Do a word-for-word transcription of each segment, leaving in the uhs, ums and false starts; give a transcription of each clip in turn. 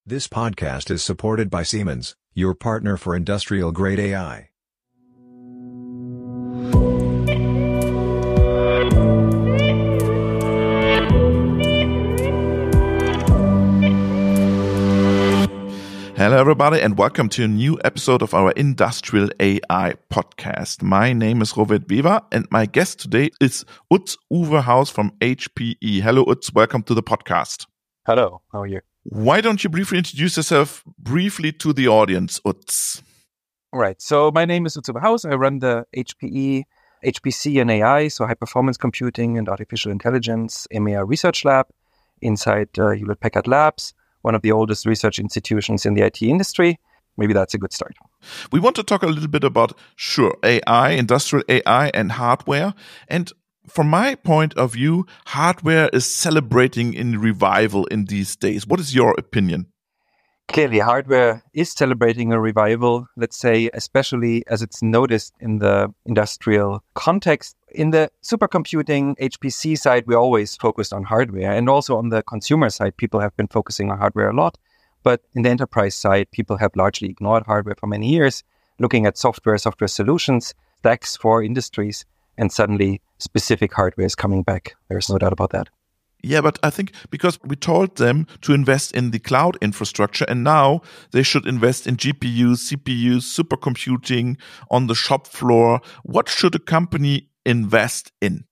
This podcast is supported by Siemens, your partner for industrial-grade A I. Hello, everybody, and welcome to a new episode of our Industrial A I podcast. My name is Robert Weber, and my guest today is Utz Uwe from H P E. Hello, Utz. Welcome to the podcast. Hello. How are you? Why don't you briefly introduce yourself briefly to the audience, Utz? All right. So my name is Utz Uwe. I run the H P E, H P C and A I, so high-performance computing and artificial intelligence, E M E A research lab inside uh, Hewlett-Packard Labs, one of the oldest research institutions in the I T industry. Maybe that's a good start. We want to talk a little bit about, sure, A I, industrial A I and hardware. And from my point of view, hardware is celebrating in revival in these days. What is your opinion? Clearly, hardware is celebrating a revival, let's say, especially as it's noticed in the industrial context. In the supercomputing H P C side, we always focused on hardware. And also on the consumer side, people have been focusing on hardware a lot. But in the enterprise side, people have largely ignored hardware for many years, looking at software, software solutions, stacks for industries, and suddenly specific hardware is coming back. There's no doubt about that. Yeah, but I think because we told them to invest in the cloud infrastructure, and now they should invest in G P Us, C P Us, supercomputing on the shop floor. What should a company invest in?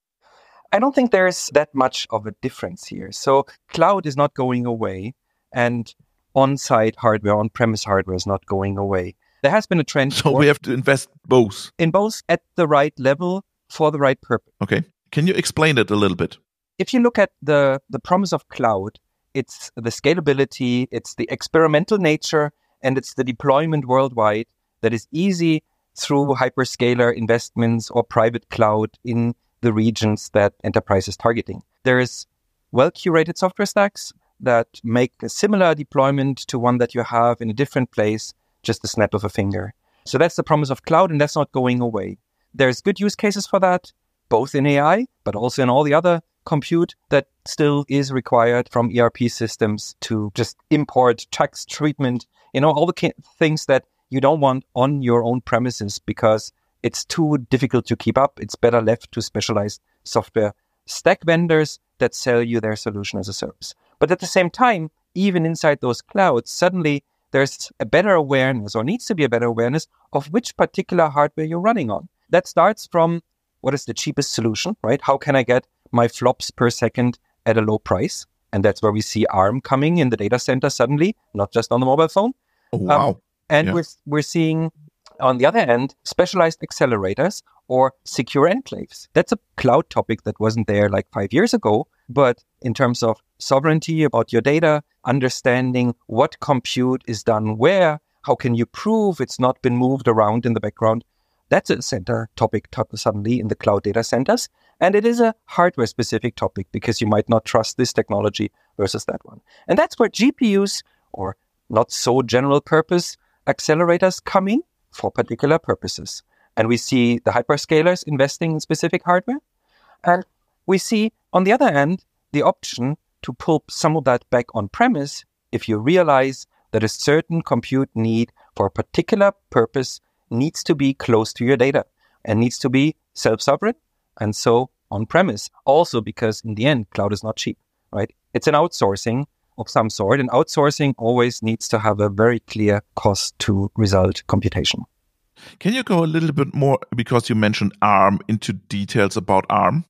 I don't think there's that much of a difference here. So cloud is not going away, and on-site hardware, on-premise hardware is not going away. There has been a trend. So we have to invest both. In both at the right level for the right purpose. Okay. Can you explain it a little bit? If you look at the, the promise of cloud, it's the scalability, it's the experimental nature, and it's the deployment worldwide that is easy through hyperscaler investments or private cloud in the regions that enterprise is targeting. There is well-curated software stacks that make a similar deployment to one that you have in a different place, just a snap of a finger. So that's the promise of cloud, and that's not going away. There's good use cases for that, both in A I, but also in all the other compute that still is required from E R P systems to just import tax treatment, you know, all the ca- things that you don't want on your own premises because it's too difficult to keep up. It's better left to specialized software stack vendors that sell you their solution as a service. But at the same time, even inside those clouds, suddenly there's a better awareness or needs to be a better awareness of which particular hardware you're running on. That starts from what is the cheapest solution, right? How can I get my flops per second at a low price? And that's where we see ARM coming in the data center suddenly, not just on the mobile phone. Oh, wow. Um, and yeah. we're we're seeing, on the other hand, specialized accelerators or secure enclaves. That's a cloud topic that wasn't there like five years ago. But in terms of sovereignty about your data, understanding what compute is done where, how can you prove it's not been moved around in the background, that's a center topic suddenly in the cloud data centers. And it is a hardware-specific topic because you might not trust this technology versus that one. And that's where G P Us, or not so general purpose accelerators, come in for particular purposes. And we see the hyperscalers investing in specific hardware. And we see, on the other hand, the option to pull some of that back on-premise if you realize that a certain compute need for a particular purpose needs to be close to your data and needs to be self-sovereign and so on-premise. Also because in the end, cloud is not cheap, right? It's an outsourcing of some sort, and outsourcing always needs to have a very clear cost to result computation. Can you go a little bit more, because you mentioned ARM, into details about ARM?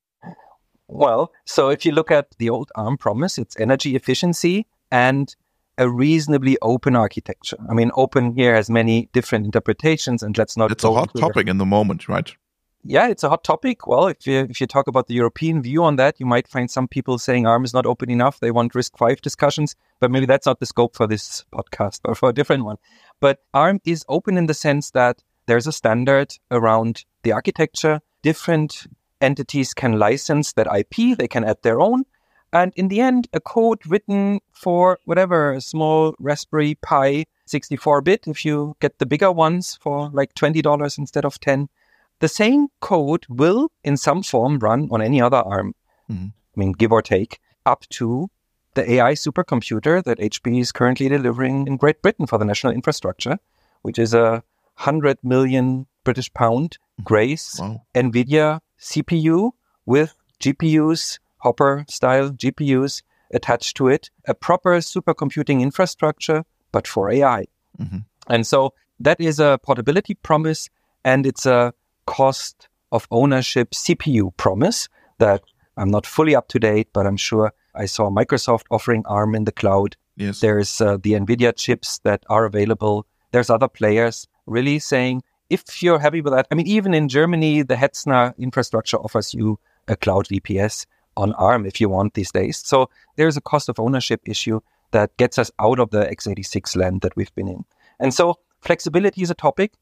Well, so if you look at the old ARM promise, it's energy efficiency and a reasonably open architecture. I mean, open here has many different interpretations, and let's not. It's a hot topic in the moment, right? Yeah, it's a hot topic. Well, if you if you talk about the European view on that, you might find some people saying ARM is not open enough. They want RISC five discussions, but maybe that's not the scope for this podcast or for a different one. But ARM is open in the sense that there's a standard around the architecture. Different entities can license that I P. They can add their own. And in the end, a code written for whatever, a small Raspberry Pi sixty-four bit, if you get the bigger ones for like twenty dollars instead of ten, the same code will in some form run on any other ARM. Mm-hmm. I mean, give or take, up to the A I supercomputer that H P is currently delivering in Great Britain for the national infrastructure, which is a one hundred million British pound Grace Wow. NVIDIA C P U with G P Us, Hopper-style G P Us attached to it, a proper supercomputing infrastructure, but for A I. Mm-hmm. And so that is a portability promise, and it's a cost of ownership C P U promise that I'm not fully up to date, but I'm sure I saw Microsoft offering ARM in the cloud. Yes. There's uh, the NVIDIA chips that are available. There's other players really saying, if you're happy with that, I mean, even in Germany, the Hetzner infrastructure offers you a cloud V P S on ARM if you want these days. So there's a cost of ownership issue that gets us out of the x eighty-six land that we've been in. And so flexibility is a topic.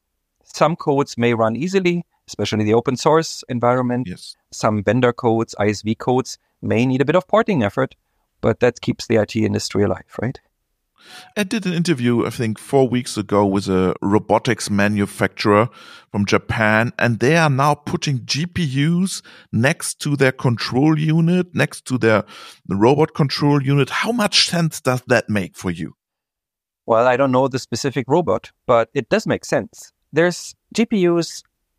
Some codes may run easily, especially the open source environment. Yes. Some vendor codes, I S V codes may need a bit of porting effort, but that keeps the I T industry alive, right? I did an interview, I think, four weeks ago with a robotics manufacturer from Japan, and they are now putting G P Us next to their control unit, next to their the robot control unit. How much sense does that make for you? Well, I don't know the specific robot, but it does make sense. There's G P Us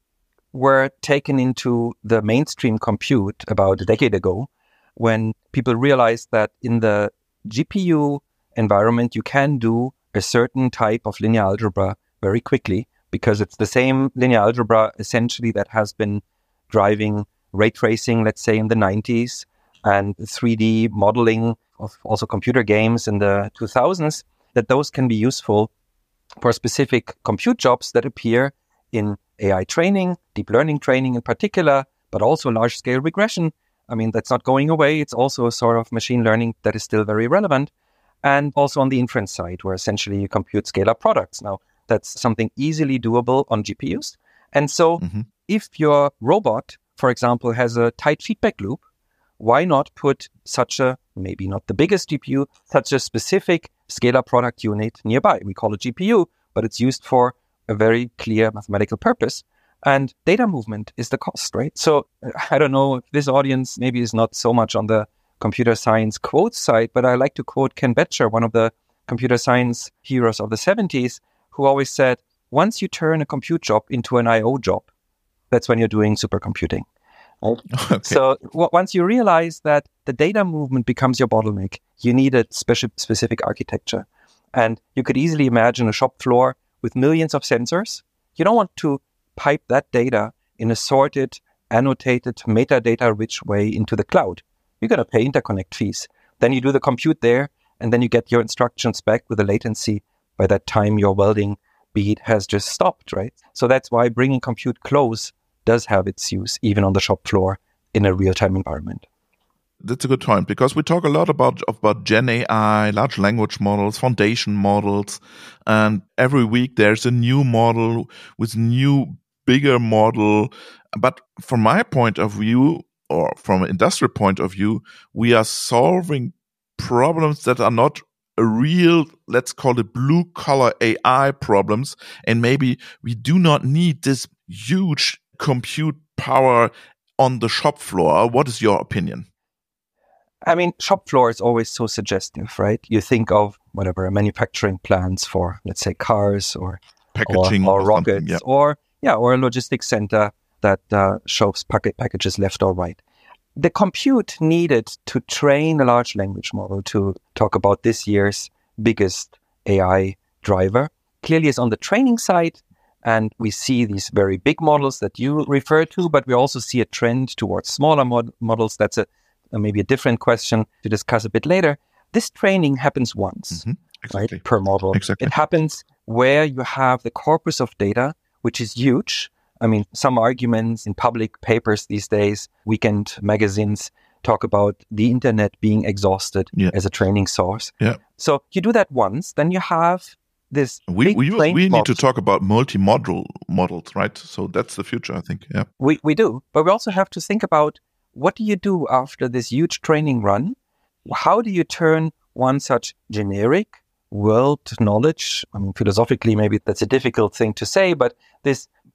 were taken into the mainstream compute about a decade ago when people realized that in the G P U environment, you can do a certain type of linear algebra very quickly because it's the same linear algebra essentially that has been driving ray tracing, let's say in the nineties, and three D modeling of also computer games in the two thousands, that those can be useful for specific compute jobs that appear in A I training, deep learning training in particular, but also large-scale regression. I mean, that's not going away. It's also a sort of machine learning that is still very relevant. And also on the inference side, where essentially you compute scalar products. Now, that's something easily doable on G P Us. And so Mm-hmm. if your robot, for example, has a tight feedback loop, why not put such a, maybe not the biggest G P U, such a specific scalar product unit nearby? We call it G P U, but it's used for a very clear mathematical purpose. And data movement is the cost, right? So I don't know if this audience maybe is not so much on the computer science quotes side, but I like to quote Ken Betcher, one of the computer science heroes of the seventies, who always said, once you turn a compute job into an I O job, that's when you're doing supercomputing. Right? Okay. So w- once you realize that the data movement becomes your bottleneck, you need a special, specific architecture. And you could easily imagine a shop floor with millions of sensors. You don't want to pipe that data in a sorted, annotated, metadata-rich way into the cloud. You're going to pay interconnect fees. Then you do the compute there, and then you get your instructions back with a latency. By that time, your welding bead has just stopped, right? So that's why bringing compute close does have its use, even on the shop floor in a real-time environment. That's a good point, because we talk a lot about about Gen A I, large language models, foundation models, and every week there's a new model with new, bigger model. But from my point of view, or from an industrial point of view, we are solving problems that are not a real, let's call it blue-collar A I problems, and maybe we do not need this huge compute power on the shop floor. What is your opinion? I mean, shop floor is always so suggestive, right? You think of whatever, manufacturing plants for, let's say, cars or Packaging or, or, or rockets, something, yeah. or yeah, or a logistics center that uh, shows packet packages left or right. The compute needed to train a large language model, to talk about this year's biggest A I driver, clearly is on the training side. And we see these very big models that you refer to, but we also see a trend towards smaller mod- models. That's a, a maybe a different question to discuss a bit later. This training happens once, Mm-hmm. Exactly. right, per model. Exactly. It happens where you have the corpus of data, which is huge. I mean, some arguments in public papers these days, weekend magazines talk about the internet being exhausted Yeah. as a training source. Yeah. So you do that once, then you have this We big we trained we need model. to talk about multi-model models, right? So that's the future, I think. Yeah. We we do, but we also have to think about, what do you do after this huge training run? How do you turn one such generic world knowledge? I mean, philosophically, maybe that's a difficult thing to say, but this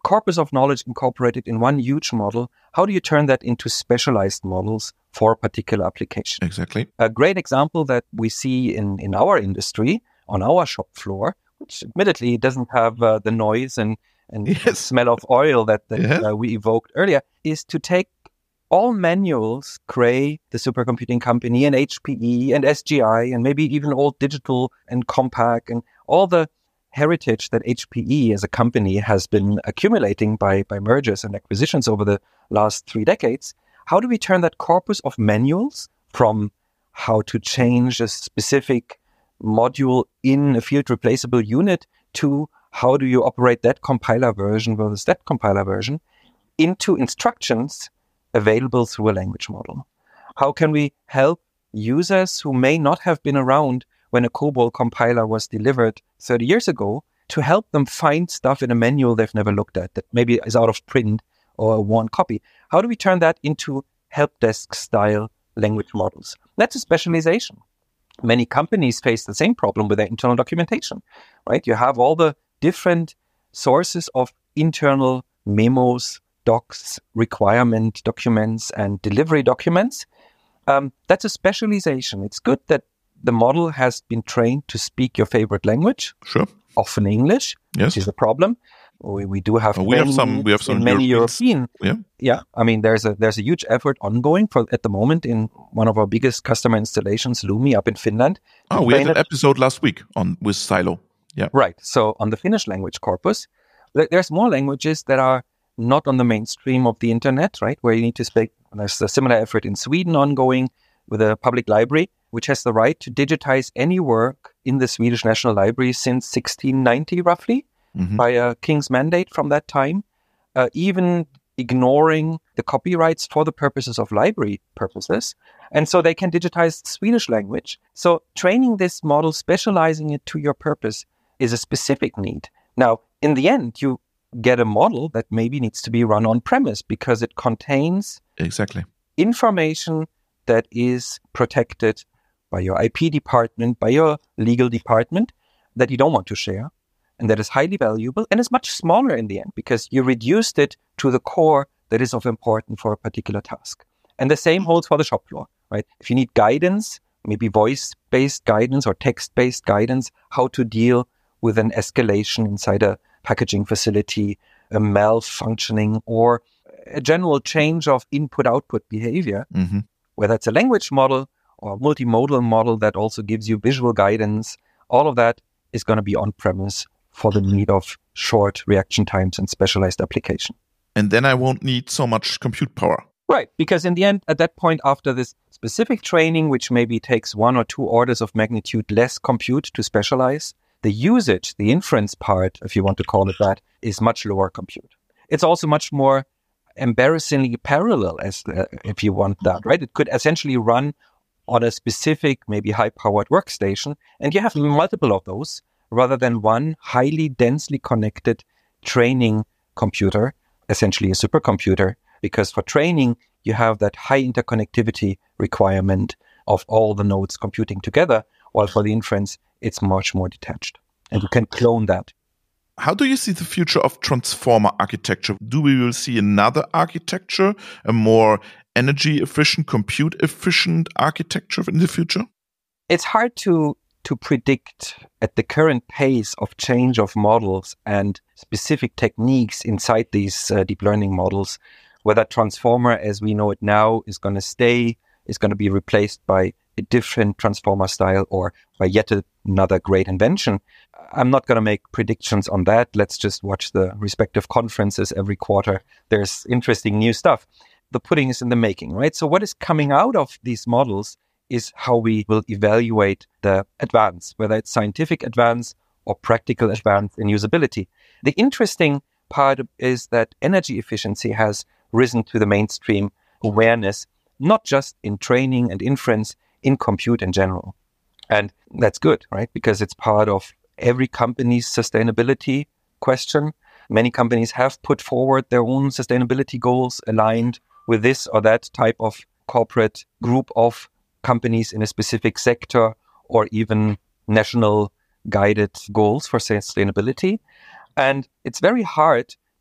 corpus of knowledge incorporated in one huge model, how do you turn that into specialized models for a particular application? Exactly. A great example that we see in, in our industry, on our shop floor, which admittedly doesn't have uh, the noise and, and Yes. smell of oil that, that Yeah. uh, we evoked earlier, is to take all manuals, Cray, the supercomputing company, and H P E, and S G I, and maybe even old Digital and Compaq, and all the heritage that H P E as a company has been accumulating by, by mergers and acquisitions over the last three decades. How do we turn that corpus of manuals from how to change a specific module in a field replaceable unit to how do you operate that compiler version versus that compiler version into instructions available through a language model? How can we help users who may not have been around when a COBOL compiler was delivered thirty years ago to help them find stuff in a manual they've never looked at that maybe is out of print or a worn copy? How do we turn that into help desk style language models? That's a specialization. Many companies face the same problem with their internal documentation, right? You have all the different sources of internal memos, docs, requirement documents, and delivery documents. Um, that's a specialization. It's good that the model has been trained to speak your favorite language, Sure. often English, Yes. which is a problem. We, we do have Uh, we have many some- we have some in many Europeans. European. Yeah. Yeah, I mean, there's a there's a huge effort ongoing for at the moment in one of our biggest customer installations, Lumi, up in Finland. to Oh, we had train an it- episode last week on with Silo. Yeah. Right. So on the Finnish language corpus, there- there's more languages that are not on the mainstream of the internet, right? Where you need to speak. There's a similar effort in Sweden ongoing with a public library, which has the right to digitize any work in the Swedish National Library since sixteen ninety, roughly, Mhm. by a king's mandate from that time, uh, even ignoring the copyrights for the purposes of library purposes. And so they can digitize Swedish language. So training this model, specializing it to your purpose is a specific need. Now, in the end, you get a model that maybe needs to be run on premise because it contains Exactly. information that is protected by your I P department, by your legal department, that you don't want to share, and that is highly valuable and is much smaller in the end because you reduced it to the core that is of importance for a particular task. And the same holds for the shop floor, right? If you need guidance, maybe voice-based guidance or text-based guidance, how to deal with an escalation inside a packaging facility, a malfunctioning, or a general change of input-output behavior, hmm whether it's a language model or a multimodal model that also gives you visual guidance, all of that is going to be on-premise for the need of short reaction times and specialized application. And then I won't need so much compute power. Right, because in the end, at that point, after this specific training, which maybe takes one or two orders of magnitude less compute to specialize, the usage, the inference part, if you want to call it that, is much lower compute. It's also much more embarrassingly parallel, as uh, if you want that, right? It could essentially run on a specific, maybe high-powered workstation, and you have multiple of those rather than one highly densely connected training computer, essentially a supercomputer, because for training, you have that high interconnectivity requirement of all the nodes computing together, while for the inference, it's much more detached. And you can clone that. How do you see the future of transformer architecture? Do we will see another architecture, a more energy efficient, compute efficient architecture in the future? It's hard to to predict at the current pace of change of models and specific techniques inside these uh, deep learning models, whether transformer as we know it now is going to stay, is going to be replaced by a different transformer style or by yet another great invention. I'm not going to make predictions on that. Let's just watch the respective conferences every quarter. There's interesting new stuff. The pudding is in the making, right? So what is coming out of these models is how we will evaluate the advance, whether it's scientific advance or practical advance in usability. The interesting part is that energy efficiency has risen to the mainstream awareness, not just in training and inference, in compute in general. And that's good, right? Because it's part of every company's sustainability question. Many companies have put forward their own sustainability goals aligned with this or that type of corporate group of companies in a specific sector or even national guided goals for sustainability. And it's very hard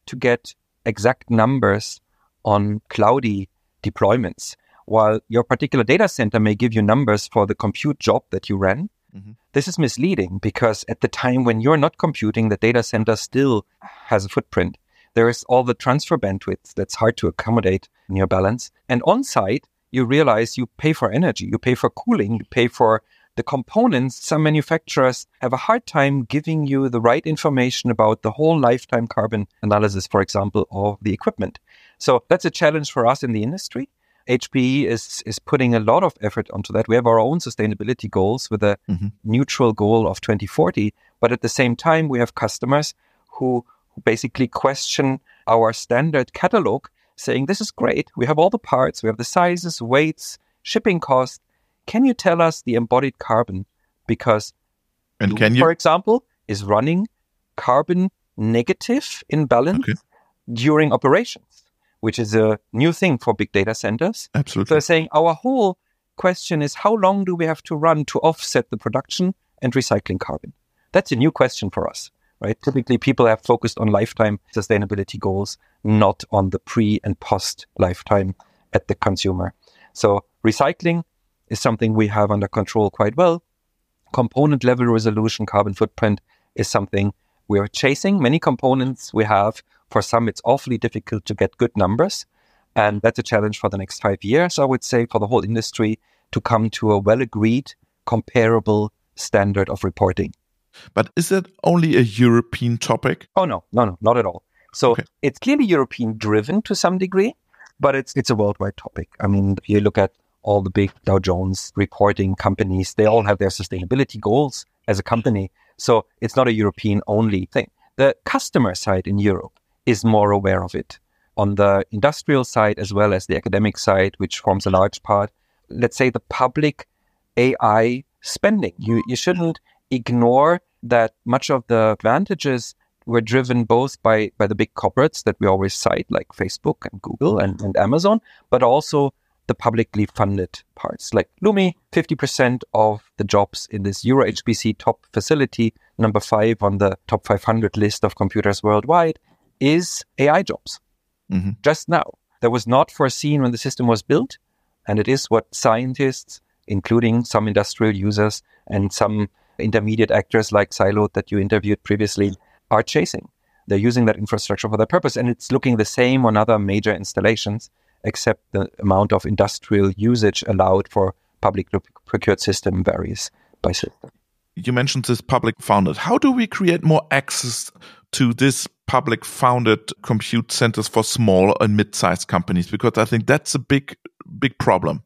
to get exact numbers on cloudy deployments. While your particular data center may give you numbers for the compute job that you ran, mm-hmm. this is misleading because at the time when you're not computing, the data center still has a footprint. There is all the transfer bandwidth that's hard to accommodate in your balance. And on site, you realize you pay for energy, you pay for cooling, you pay for the components. Some manufacturers have a hard time giving you the right information about the whole lifetime carbon analysis, for example, of the equipment. So that's a challenge for us in the industry. H P E is, is putting a lot of effort onto that. We have our own sustainability goals with a mm-hmm. neutral goal of twenty forty. But at the same time, we have customers who basically question our standard catalog, saying, this is great. We have all the parts. We have the sizes, weights, shipping costs. Can you tell us the embodied carbon? Because, and can you? for example, is running carbon negative in balance okay. during operations, which is a new thing for big data centers. Absolutely. So they're saying our whole question is, how long do we have to run to offset the production and recycling carbon? That's a new question for us. Right? Typically, people have focused on lifetime sustainability goals, not on the pre and post lifetime at the consumer. So recycling is something we have under control quite well. Component level resolution carbon footprint is something we are chasing. Many components we have, for some, it's awfully difficult to get good numbers. And that's a challenge for the next five years, I would say, for the whole industry to come to a well-agreed, comparable standard of reporting. But is it only a European topic? Oh, no, no, no, not at all. So okay. it's clearly European driven to some degree, but it's it's a worldwide topic. I mean, if you look at all the big Dow Jones reporting companies, they all have their sustainability goals as a company. So it's not a European only thing. The customer side in Europe is more aware of it. On the industrial side, as well as the academic side, which forms a large part, let's say the public A I spending. You you shouldn't ignore that much of the advantages were driven both by, by the big corporates that we always cite, like Facebook and Google and, and Amazon, but also the publicly funded parts. Like Lumi, fifty percent of the jobs in this Euro H P C top facility, number five on the top five hundred list of computers worldwide, is A I jobs. Mm-hmm. Just now. That was not foreseen when the system was built, and it is what scientists, including some industrial users and some intermediate actors like Siloed that you interviewed previously, are chasing. They're using that infrastructure for that purpose, and it's looking the same on other major installations, except the amount of industrial usage allowed for publicly procured system varies by system. You mentioned this public founded. How do we create more access to this public founded compute centers for small and mid-sized companies? Because I think that's a big, big problem.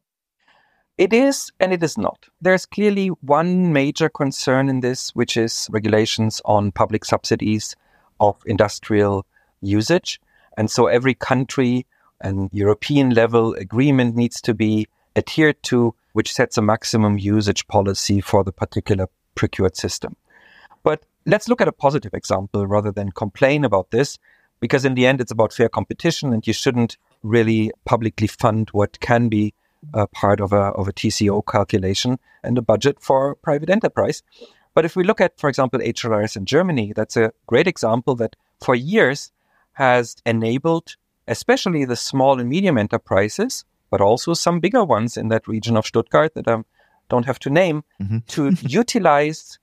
It is and it is not. There's clearly one major concern in this, which is regulations on public subsidies of industrial usage. And so every country and European level agreement needs to be adhered to, which sets a maximum usage policy for the particular procured system. But let's look at a positive example rather than complain about this, because in the end, it's about fair competition and you shouldn't really publicly fund what can be Uh, part of a of a T C O calculation and a budget for private enterprise. But if we look at, for example, H R S in Germany, that's a great example that for years has enabled especially the small and medium enterprises, but also some bigger ones in that region of Stuttgart that I don't have to name, mm-hmm. to utilize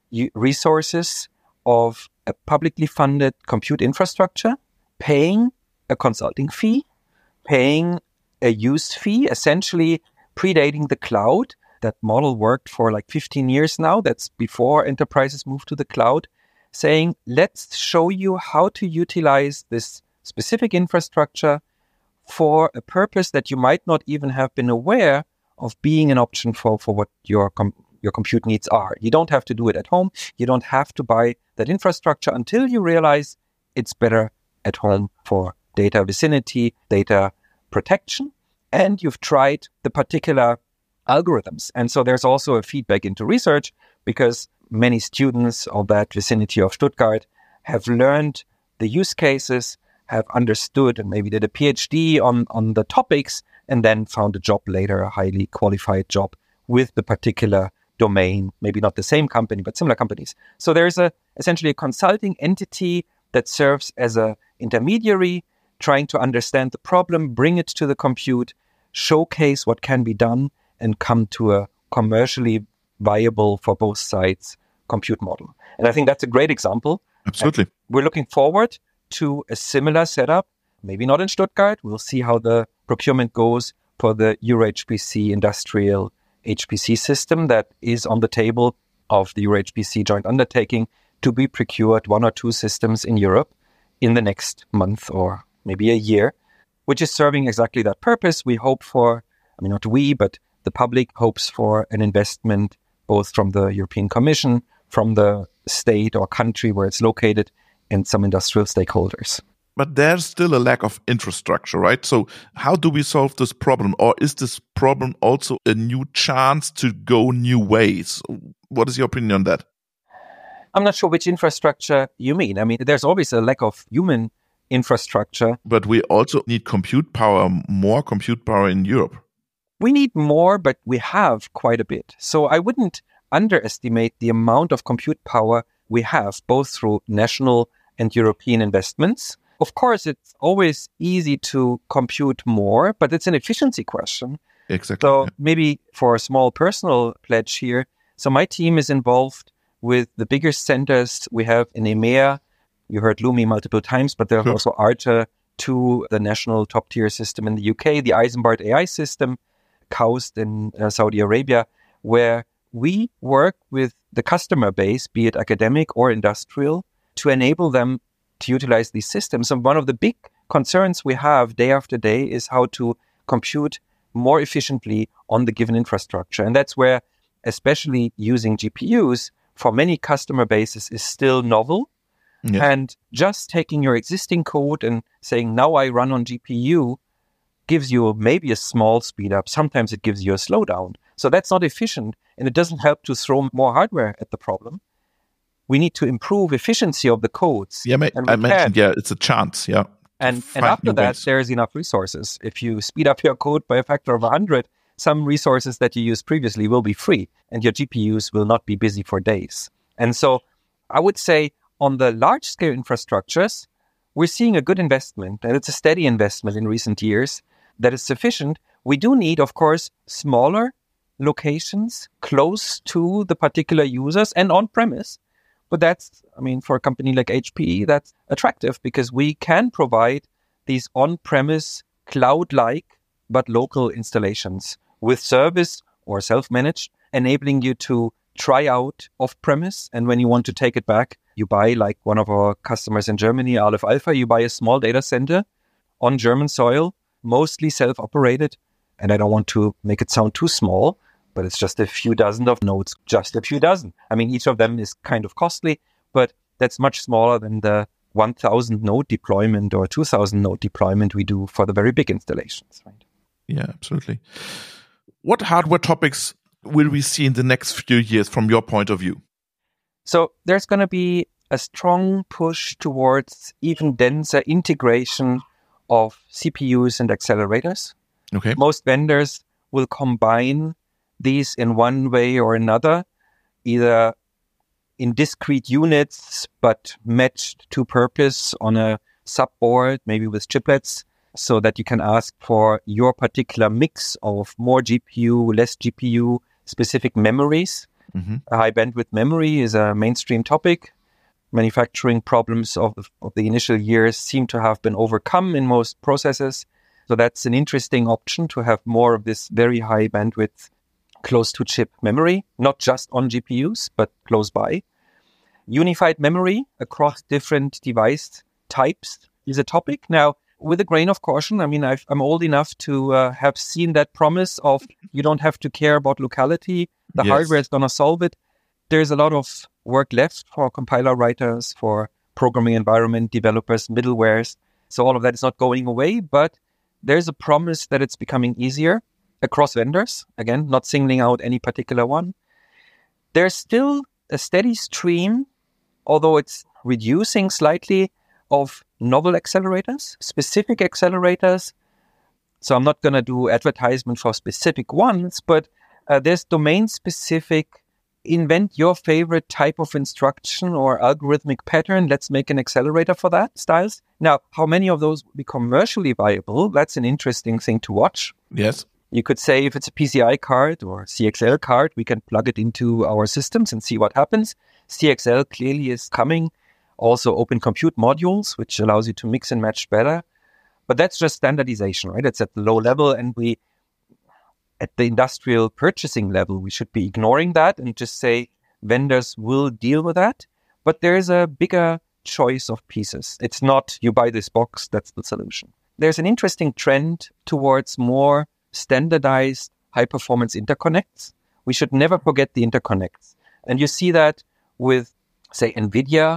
resources of a publicly funded compute infrastructure, paying a consulting fee, paying a use fee, essentially predating the cloud. That model worked for like fifteen years now. That's before enterprises moved to the cloud, saying, let's show you how to utilize this specific infrastructure for a purpose that you might not even have been aware of being an option for, for what your com- your compute needs are. You don't have to do it at home. You don't have to buy that infrastructure until you realize it's better at home for data vicinity, data protection, and you've tried the particular algorithms. And so there's also a feedback into research because many students of that vicinity of Stuttgart have learned the use cases, have understood and maybe did a PhD on, on the topics and then found a job later, a highly qualified job with the particular domain, maybe not the same company, but similar companies. So there's a essentially a consulting entity that serves as an intermediary, trying to understand the problem, bring it to the compute, showcase what can be done, and come to a commercially viable for both sides compute model. And I think that's a great example. Absolutely. And we're looking forward to a similar setup, maybe not in Stuttgart. We'll see how the procurement goes for the Euro H P C industrial H P C system that is on the table of the Euro H P C joint undertaking to be procured, one or two systems in Europe in the next month or maybe a year, which is serving exactly that purpose. We hope for, I mean, not we, but the public hopes for an investment both from the European Commission, from the state or country where it's located, and some industrial stakeholders. But there's still a lack of infrastructure, right? So how do we solve this problem? Or is this problem also a new chance to go new ways? What is your opinion on that? I'm not sure which infrastructure you mean. I mean, there's always a lack of human infrastructure. But we also need compute power, more compute power in Europe. We need more, but we have quite a bit. So I wouldn't underestimate the amount of compute power we have, both through national and European investments. Of course, it's always easy to compute more, but it's an efficiency question. Exactly. So yeah. maybe for a small personal pledge here. So my team is involved with the biggest centers we have in EMEA. You heard Lumi multiple times, but there's sure. also ARTA two, the national top-tier system in the U K, the Isambard A I system, KAUST in uh, Saudi Arabia, where we work with the customer base, be it academic or industrial, to enable them to utilize these systems. And one of the big concerns we have day after day is how to compute more efficiently on the given infrastructure. And that's where, especially using G P Us for many customer bases is still novel. Yes. And just taking your existing code and saying, now I run on G P U, gives you maybe a small speed up. Sometimes it gives you a slowdown. So that's not efficient. And it doesn't help to throw more hardware at the problem. We need to improve efficiency of the codes. Yeah, ma- I mentioned, yeah, it's a chance, yeah. And, and after that, ways. There's enough resources. If you speed up your code by a factor of one hundred, some resources that you used previously will be free, and your G P Us will not be busy for days. And so I would say on the large-scale infrastructures, we're seeing a good investment, and it's a steady investment in recent years that is sufficient. We do need, of course, smaller locations close to the particular users and on-premise. But that's, I mean, for a company like H P E, that's attractive because we can provide these on-premise, cloud-like, but local installations with service or self-managed, enabling you to try out off-premise. And when you want to take it back, you buy, like one of our customers in Germany, Aleph Alpha, you buy a small data center on German soil, mostly self-operated. And I don't want to make it sound too small, but it's just a few dozen of nodes, just a few dozen. I mean, each of them is kind of costly, but that's much smaller than the one thousand node deployment or two thousand node deployment we do for the very big installations, right? Yeah, absolutely. What hardware topics will we see in the next few years from your point of view? So there's going to be a strong push towards even denser integration of C P Us and accelerators. Okay. Most vendors will combine these in one way or another, either in discrete units, but matched to purpose on a subboard, maybe with chiplets, so that you can ask for your particular mix of more G P U, less G P U, specific memories. Mm-hmm. A high bandwidth memory is a mainstream topic. Manufacturing problems of, of the initial years seem to have been overcome in most processes. So that's an interesting option to have more of this very high bandwidth close to chip memory, not just on G P Us, but close by. Unified memory across different device types is a topic. Now, with a grain of caution, I mean, I've, I'm old enough to uh, have seen that promise of you don't have to care about locality. The yes. hardware is going to solve it. There's a lot of work left for compiler writers, for programming environment developers, middlewares. So all of that is not going away, but there's a promise that it's becoming easier across vendors. Again, not singling out any particular one. There's still a steady stream, although it's reducing slightly, of novel accelerators, specific accelerators. So I'm not going to do advertisement for specific ones, but uh, there's domain-specific invent your favorite type of instruction or algorithmic pattern. Let's make an accelerator for that styles. Now, how many of those will be commercially viable? That's an interesting thing to watch. Yes. You could say if it's a P C I card or C X L card, we can plug it into our systems and see what happens. C X L clearly is coming. Also open compute modules, which allows you to mix and match better. But that's just standardization, right? It's at the low level, and we, at the industrial purchasing level, we should be ignoring that and just say vendors will deal with that. But there's a bigger choice of pieces. It's not you buy this box, that's the solution. There's an interesting trend towards more standardized high-performance interconnects. We should never forget the interconnects. And you see that with, say, NVIDIA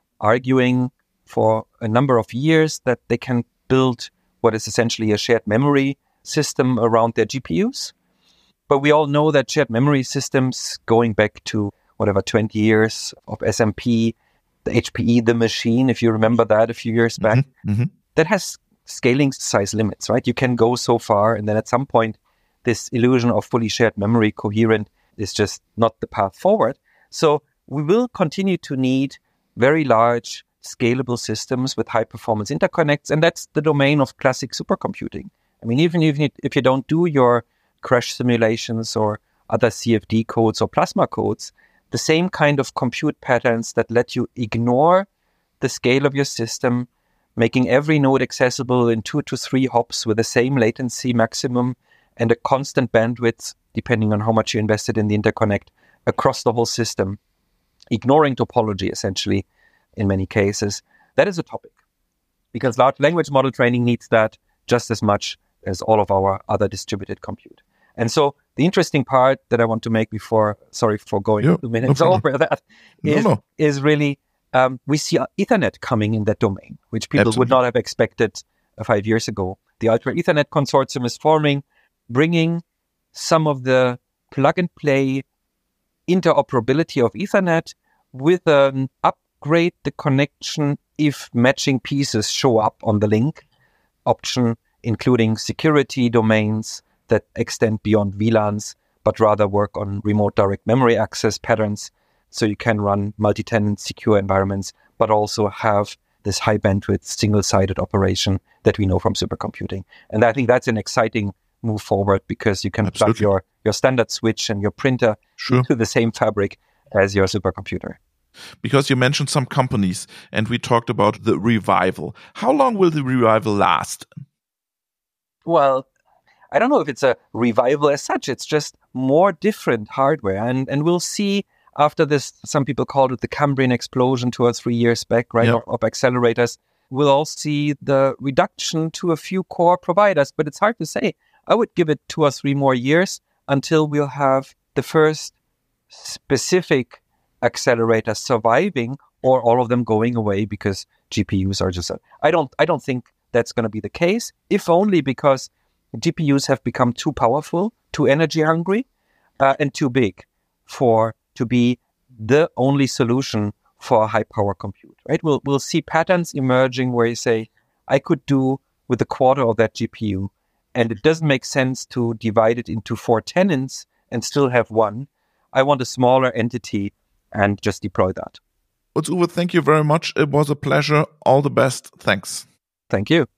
arguing for a number of years that they can build what is essentially a shared memory system around their G P Us. But we all know that shared memory systems, going back to whatever twenty years of S M P, the H P E, the machine, if you remember that a few years back, Mm-hmm. Mm-hmm. that has scaling size limits, right? You can go so far, and then at some point, this illusion of fully shared memory coherent is just not the path forward. So we will continue to need very large, scalable systems with high-performance interconnects, and that's the domain of classic supercomputing. I mean, even if you, if you don't do your crash simulations or other C F D codes or plasma codes, the same kind of compute patterns that let you ignore the scale of your system, making every node accessible in two to three hops with the same latency maximum and a constant bandwidth, depending on how much you invested in the interconnect, across the whole system, ignoring topology, essentially, in many cases. That is a topic, because large language model training needs that just as much as all of our other distributed compute. And so the interesting part that I want to make before, sorry for going Yeah, two minutes no over that, is, No, no. is really, um, we see Ethernet coming in that domain, which people Absolutely. would not have expected uh, five years ago. The Ultra Ethernet Consortium is forming, bringing some of the plug-and-play interoperability of Ethernet with an upgrade the connection if matching pieces show up on the link option, including security domains that extend beyond V LANs, but rather work on remote direct memory access patterns. So you can run multi-tenant secure environments, but also have this high bandwidth single-sided operation that we know from supercomputing. And I think that's an exciting move forward, because you can Absolutely. plug your, your standard switch and your printer Sure. into the same fabric as your supercomputer. Because you mentioned some companies and we talked about the revival. How long will the revival last? Well, I don't know if it's a revival as such. It's just more different hardware. And and we'll see after this, some people called it the Cambrian explosion two or three years back, right, Yeah. of, of accelerators. We'll all see the reduction to a few core providers, but it's hard to say. I would give it two or three more years until we'll have the first specific accelerators surviving, or all of them going away because G P Us are just. A, I don't. I don't think that's going to be the case. If only because G P Us have become too powerful, too energy hungry, uh, and too big for to be the only solution for high power compute. Right? We'll we'll see patterns emerging where you say, I could do with a quarter of that G P U, and it doesn't make sense to divide it into four tenants and still have one. I want a smaller entity and just deploy that. Utz Uwe, thank you very much. It was a pleasure. All the best. Thanks. Thank you.